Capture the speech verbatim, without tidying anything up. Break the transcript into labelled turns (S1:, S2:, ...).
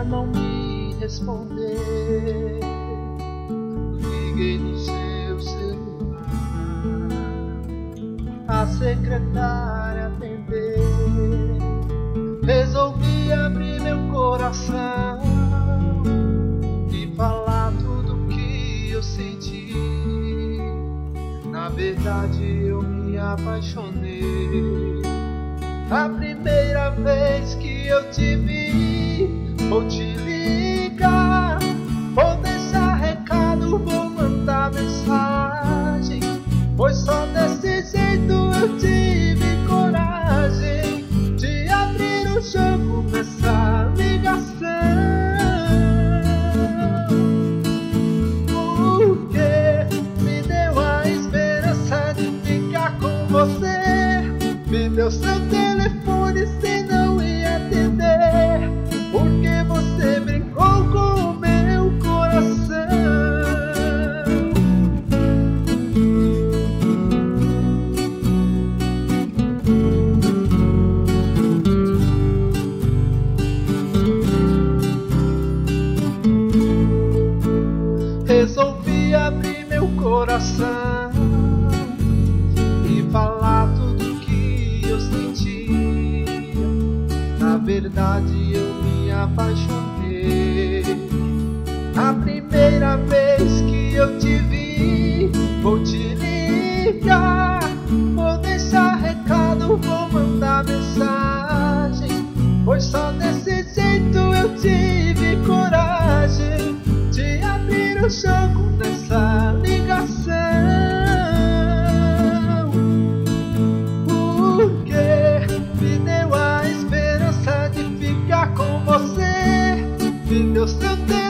S1: não me responder. Liguei no seu celular, a secretária atendeu. Resolvi abrir meu coração e falar tudo que eu senti. Na verdade eu me apaixonei. A primeira vez que eu te vi, vou te ligar, vou deixar recado, vou mandar mensagem, pois só desse jeito eu tive coragem de abrir o jogo nessa ligação. Porque me deu a esperança de ficar com você, me deu seu telefone se não ia atender, porque você brincou com o meu coração. Resolvi abrir meu coração e falar tudo que eu senti. Na verdade eu me apaixonei. A primeira vez que eu te vi, vou te ligar, vou deixar recado, vou mandar mensagem, pois só desse jeito eu tive coragem de abrir o jogo nessa ligação. Porque me deu a esperança de ficar com você, me deu seu tempo